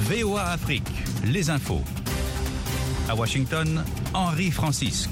VOA Afrique, les infos. À Washington, Henri Francisque.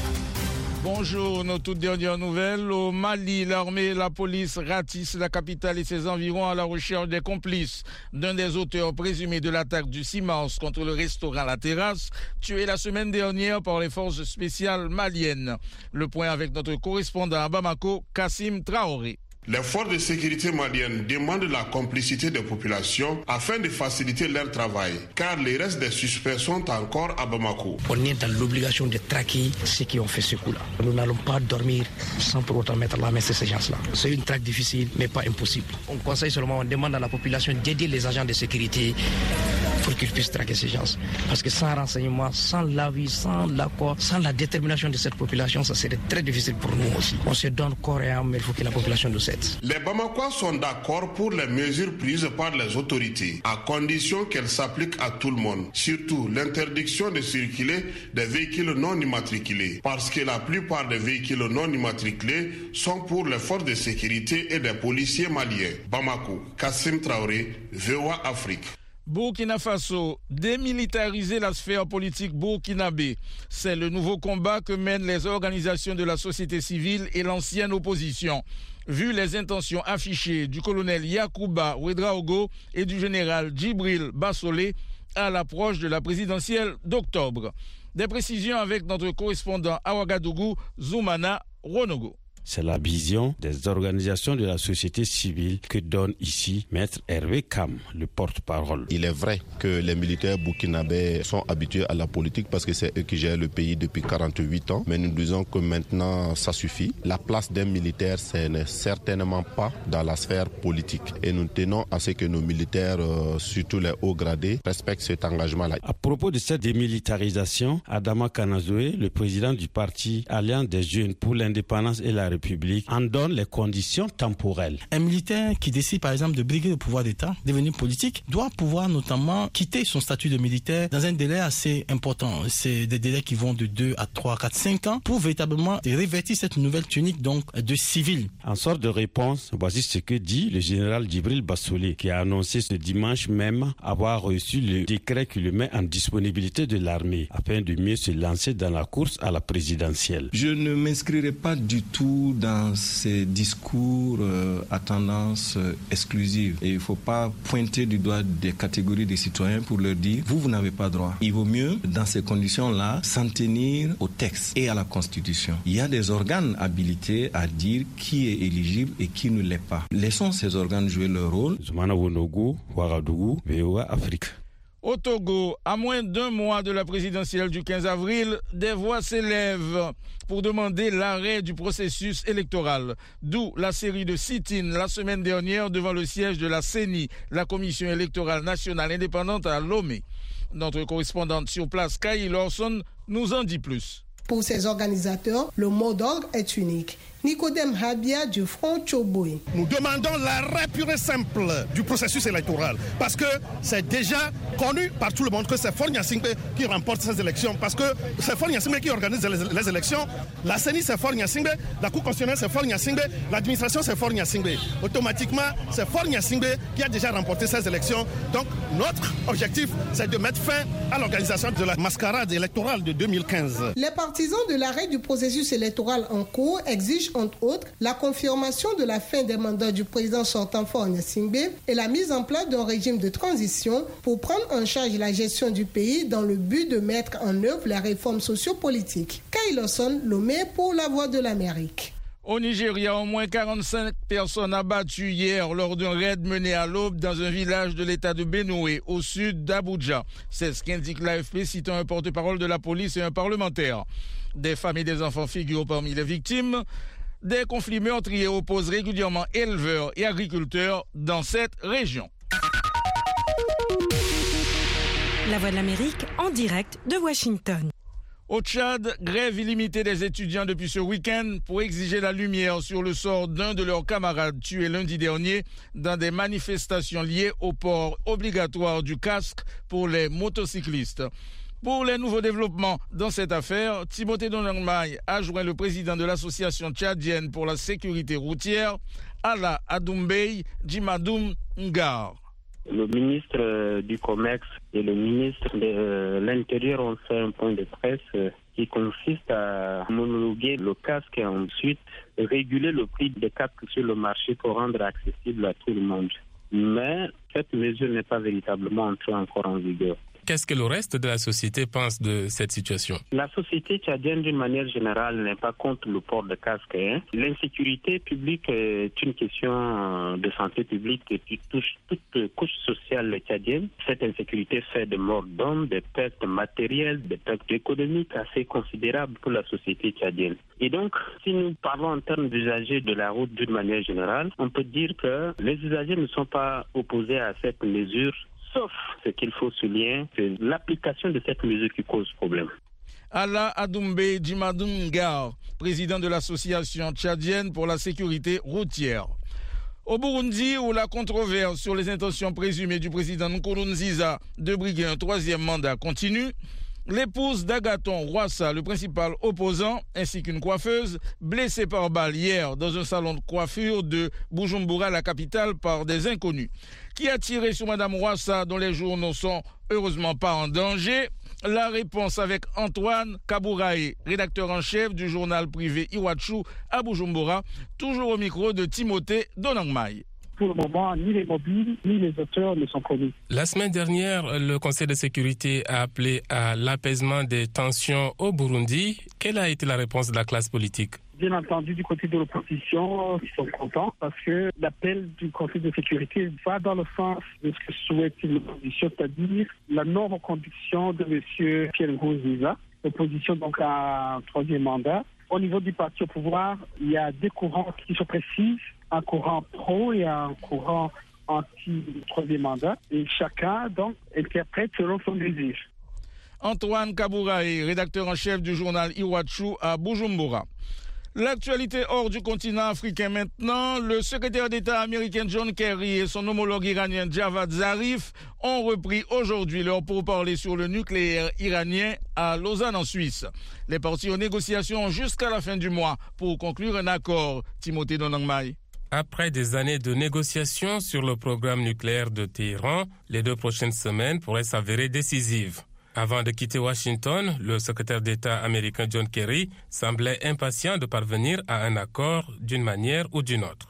Bonjour, nos toutes dernières nouvelles. Au Mali, l'armée et la police ratissent la capitale et ses environs à la recherche des complices d'un des auteurs présumés de l'attaque du 6 mars contre le restaurant La Terrasse, tué la semaine dernière par les forces spéciales maliennes. Le point avec notre correspondant à Bamako, Kassim Traoré. Les forces de sécurité maliennes demandent la complicité des populations afin de faciliter leur travail, car les restes des suspects sont encore à Bamako. On est dans l'obligation de traquer ceux qui ont fait ce coup-là. Nous n'allons pas dormir sans pour autant mettre la main sur ces gens-là. C'est une traque difficile, mais pas impossible. On conseille seulement, on demande à la population d'aider les agents de sécurité pour qu'ils puissent traquer ces gens. Parce que sans renseignement, sans l'avis, sans l'accord, sans la détermination de cette population, ça serait très difficile pour nous aussi. On se donne corps et âme, mais il faut que la population nous aide. Les Bamakois sont d'accord pour les mesures prises par les autorités, à condition qu'elles s'appliquent à tout le monde. Surtout l'interdiction de circuler des véhicules non immatriculés, parce que la plupart des véhicules non immatriculés sont pour les forces de sécurité et des policiers maliens. Bamako, Kassim Traoré, VOA Afrique. Burkina Faso, démilitariser la sphère politique burkinabé. C'est le nouveau combat que mènent les organisations de la société civile et l'ancienne opposition. Vu les intentions affichées du colonel Yacouba Ouedraogo et du général Djibril Bassolé à l'approche de la présidentielle d'octobre. Des précisions avec notre correspondant à Ouagadougou, Zoumana Ronogo. C'est la vision des organisations de la société civile que donne ici Maître Hervé Kam, le porte-parole. Il est vrai que les militaires burkinabés sont habitués à la politique parce que c'est eux qui gèrent le pays depuis 48 ans. Mais nous disons que maintenant, ça suffit. La place d'un militaire, ce n'est certainement pas dans la sphère politique. Et nous tenons à ce que nos militaires, surtout les hauts gradés, respectent cet engagement-là. À propos de cette démilitarisation, Adama Kanazoué, le président du parti Alliance des Jeunes pour l'Indépendance et la République, en donne les conditions temporelles. Un militaire qui décide par exemple de briguer le pouvoir d'État, devenir politique, doit pouvoir notamment quitter son statut de militaire dans un délai assez important. C'est des délais qui vont de 2 à 3, 4, 5 ans pour véritablement revêtir cette nouvelle tunique donc de civil. En sorte de réponse, voici ce que dit le général Djibril Bassolé, qui a annoncé ce dimanche même avoir reçu le décret qui le met en disponibilité de l'armée afin de mieux se lancer dans la course à la présidentielle. Je ne m'inscrirai pas du tout dans ces discours à tendance exclusive. Et il ne faut pas pointer du doigt des catégories de citoyens pour leur dire « vous n'avez pas droit ». Il vaut mieux, dans ces conditions-là, s'en tenir au texte et à la Constitution. Il y a des organes habilités à dire qui est éligible et qui ne l'est pas. Laissons ces organes jouer leur rôle. Zoumana Wonogo, Ouagadougou, VOA Afrique. Au Togo, à moins d'un mois de la présidentielle du 15 avril, des voix s'élèvent pour demander l'arrêt du processus électoral. D'où la série de sit-ins la semaine dernière devant le siège de la CENI, la Commission électorale nationale indépendante à Lomé. Notre correspondante sur place, Kay Lawson, nous en dit plus. Pour ces organisateurs, le mot d'ordre est unique. Nicodème Habia du Front Tchoboy. Nous demandons l'arrêt pur et simple du processus électoral parce que c'est déjà connu par tout le monde que c'est Faure Gnassingbé qui remporte ces élections, parce que c'est Faure Gnassingbé qui organise les élections. La CENI c'est Faure Gnassingbé, la Cour constitutionnelle c'est Faure Gnassingbé, l'administration c'est Faure Gnassingbé. Automatiquement, c'est Faure Gnassingbé qui a déjà remporté ces élections. Donc notre objectif, c'est de mettre fin à l'organisation de la mascarade électorale de 2015. Les partisans de l'arrêt du processus électoral en cours exigent entre autres la confirmation de la fin des mandats du président sortant Faure Gnassingbé et la mise en place d'un régime de transition pour prendre en charge la gestion du pays dans le but de mettre en œuvre la réforme sociopolitique. Kay Lawson, Lomé pour La Voix de l'Amérique. Au Nigeria, au moins 45 personnes abattues hier lors d'un raid mené à l'aube dans un village de l'état de Benue, au sud d'Abuja. C'est ce qu'indique l'AFP, citant un porte-parole de la police et un parlementaire. Des femmes et des enfants figurent parmi les victimes. Des conflits meurtriers opposent régulièrement éleveurs et agriculteurs dans cette région. La Voix de l'Amérique en direct de Washington. Au Tchad, grève illimitée des étudiants depuis ce week-end pour exiger la lumière sur le sort d'un de leurs camarades tué lundi dernier dans des manifestations liées au port obligatoire du casque pour les motocyclistes. Pour les nouveaux développements dans cette affaire, Timothée Donangmaï a joint le président de l'association tchadienne pour la sécurité routière, Ala Adoumbey Djimadoum Ngar. Le ministre du Commerce et le ministre de l'Intérieur ont fait un point de presse qui consiste à homologuer le casque et ensuite réguler le prix des casques sur le marché pour rendre accessible à tout le monde. Mais cette mesure n'est pas véritablement entrée encore en vigueur. Qu'est-ce que le reste de la société pense de cette situation? La société tchadienne, d'une manière générale, n'est pas contre le port de casque. L'insécurité publique est une question de santé publique qui touche toute couche sociale tchadienne. Cette insécurité fait des morts d'hommes, des pertes matérielles, des pertes économiques assez considérables pour la société tchadienne. Et donc, si nous parlons en termes d'usagers de la route d'une manière générale, on peut dire que les usagers ne sont pas opposés à cette mesure. Sauf ce qu'il faut souligner, c'est l'application de cette mesure qui cause problème. Ala Adoumbe Djimadungar, président de l'association tchadienne pour la sécurité routière. Au Burundi, où la controverse sur les intentions présumées du président Nkurunziza de briguer un troisième mandat continue, l'épouse d'Agathon Rwasa, le principal opposant, ainsi qu'une coiffeuse, blessée par balle hier dans un salon de coiffure de Bujumbura, la capitale, par des inconnus. Qui a tiré sur Mme Rwasa, dont les journaux sont heureusement pas en danger? La réponse avec Antoine Kabouraé, rédacteur en chef du journal privé Iwachu à Bujumbura, toujours au micro de Timothée Donangmai. Pour le moment, ni les mobiles, ni les auteurs ne sont connus. La semaine dernière, le Conseil de sécurité a appelé à l'apaisement des tensions au Burundi. Quelle a été la réponse de la classe politique? Bien entendu, du côté de l'opposition, ils sont contents parce que l'appel du Conseil de sécurité va dans le sens de ce que souhaite l'opposition, c'est-à-dire la non-reconduction de M. Pierre Nkurunziza, l'opposition donc à un troisième mandat. Au niveau du parti au pouvoir, il y a deux courants qui sont précis, un courant pro et un courant anti-troisième mandat, et chacun donc interprète selon son désir. Antoine Kabouraé, rédacteur en chef du journal Iwachu à Bujumbura. L'actualité hors du continent africain maintenant, le secrétaire d'État américain John Kerry et son homologue iranien Javad Zarif ont repris aujourd'hui leur pourparlers sur le nucléaire iranien à Lausanne en Suisse. Les parties aux négociations ont jusqu'à la fin du mois pour conclure un accord. Timothée Donangmai. Après des années de négociations sur le programme nucléaire de Téhéran, les 2 prochaines semaines pourraient s'avérer décisives. Avant de quitter Washington, le secrétaire d'État américain John Kerry semblait impatient de parvenir à un accord d'une manière ou d'une autre.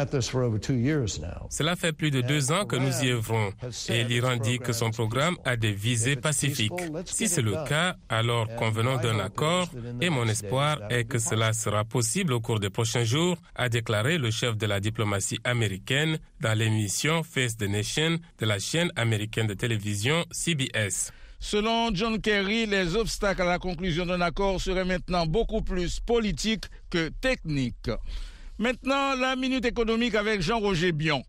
Cela fait plus de 2 ans que nous y œuvrons et l'Iran dit que son programme a des visées pacifiques. Si c'est le cas, alors convenons d'un accord et mon espoir est que cela sera possible au cours des prochains jours, a déclaré le chef de la diplomatie américaine dans l'émission Face the Nation de la chaîne américaine de télévision CBS. Selon John Kerry, les obstacles à la conclusion d'un accord seraient maintenant beaucoup plus politiques que techniques. Maintenant, la minute économique avec Jean-Roger Bion.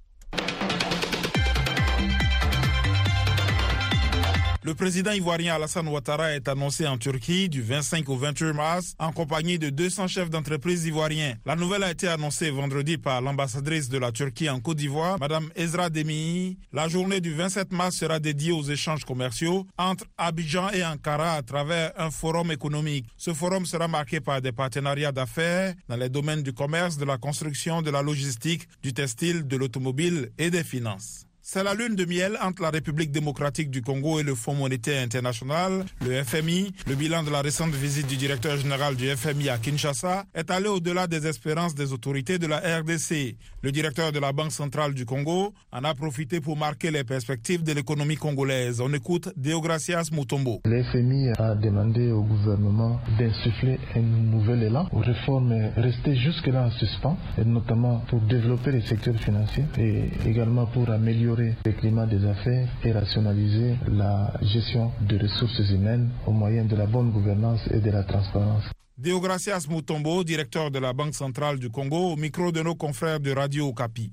Le président ivoirien Alassane Ouattara est annoncé en Turquie du 25 au 28 mars en compagnie de 200 chefs d'entreprise ivoiriens. La nouvelle a été annoncée vendredi par l'ambassadrice de la Turquie en Côte d'Ivoire, Mme Ezra Demihi. La journée du 27 mars sera dédiée aux échanges commerciaux entre Abidjan et Ankara à travers un forum économique. Ce forum sera marqué par des partenariats d'affaires dans les domaines du commerce, de la construction, de la logistique, du textile, de l'automobile et des finances. C'est la lune de miel entre la République démocratique du Congo et le Fonds monétaire international, le FMI. Le bilan de la récente visite du directeur général du FMI à Kinshasa est allé au-delà des espérances des autorités de la RDC. Le directeur de la Banque centrale du Congo en a profité pour marquer les perspectives de l'économie congolaise. On écoute Deogracias Mutombo. Le FMI a demandé au gouvernement d'insuffler un nouvel élan aux réformes restées jusque-là en suspens, et notamment pour développer les secteurs financiers et également pour améliorer le climat des affaires et rationaliser la gestion des ressources humaines au moyen de la bonne gouvernance et de la transparence. Deogracias Mutombo, directeur de la Banque centrale du Congo, au micro de nos confrères de Radio Okapi.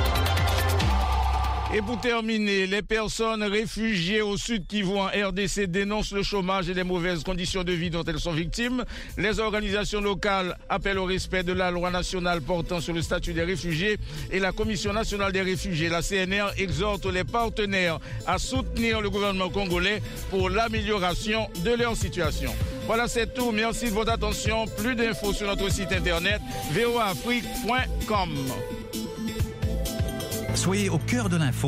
Et pour terminer, les personnes réfugiées au Sud Kivu en RDC dénoncent le chômage et les mauvaises conditions de vie dont elles sont victimes. Les organisations locales appellent au respect de la loi nationale portant sur le statut des réfugiés et la Commission nationale des réfugiés, la CNR, exhorte les partenaires à soutenir le gouvernement congolais pour l'amélioration de leur situation. Voilà, c'est tout. Merci de votre attention. Plus d'infos sur notre site internet voaafrique.com. Soyez au cœur de l'info